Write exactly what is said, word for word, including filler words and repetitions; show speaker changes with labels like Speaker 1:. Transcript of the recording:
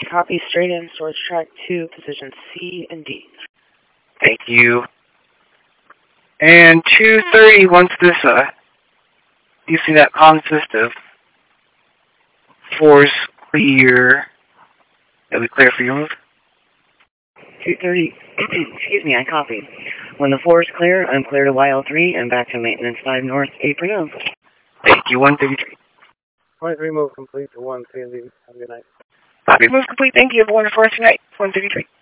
Speaker 1: Copy, straight in, source track two, position C and D.
Speaker 2: Thank you. And two thirty, once this, uh, using that consist of fours clear, that we clear for your move?
Speaker 1: two thirty, excuse me, I copy. When the four is clear, I'm clear to Y L three and back to maintenance five north, eight for now.
Speaker 2: Thank you, one thirty-three.
Speaker 3: twenty-three move complete to one, C and D. Have a good night.
Speaker 2: Copy, move complete, thank you, have a wonderful rest of your night, one thirty-three.